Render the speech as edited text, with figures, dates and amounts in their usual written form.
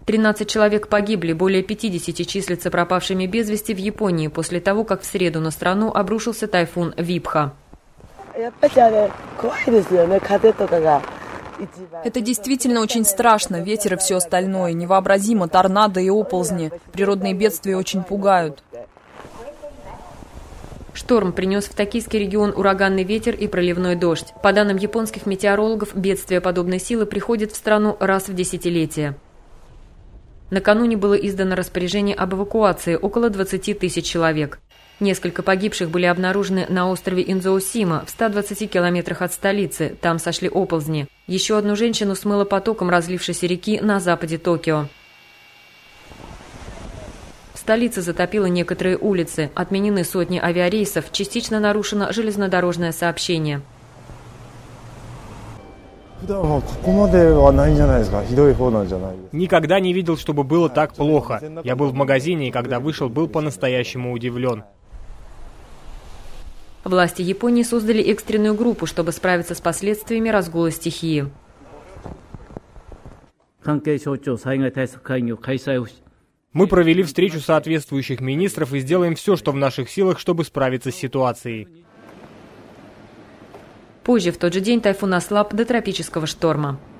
13 человек погибли, более 50 числятся пропавшими без вести в Японии после того, как в среду на страну обрушился тайфун Випха. Это действительно очень страшно. Ветер и все остальное. Невообразимо. Торнадо и оползни. Природные бедствия очень пугают. Шторм принес в Токийский регион ураганный ветер и проливной дождь. По данным японских метеорологов, бедствия подобной силы приходят в страну раз в десятилетие. Накануне было издано распоряжение об эвакуации около 20 тысяч человек. Несколько погибших были обнаружены на острове Индзоусима в 120 километрах от столицы. Там сошли оползни. Еще одну женщину смыло потоком разлившейся реки на западе Токио. В столице затопило некоторые улицы. Отменены сотни авиарейсов. Частично нарушено железнодорожное сообщение. Никогда не видел, чтобы было так плохо. Я был в магазине, и когда вышел, был по-настоящему удивлен. Власти Японии создали экстренную группу, чтобы справиться с последствиями разгула стихии. Мы провели встречу соответствующих министров и сделаем все, что в наших силах, чтобы справиться с ситуацией. Позже, в тот же день, тайфун ослаб до тропического шторма.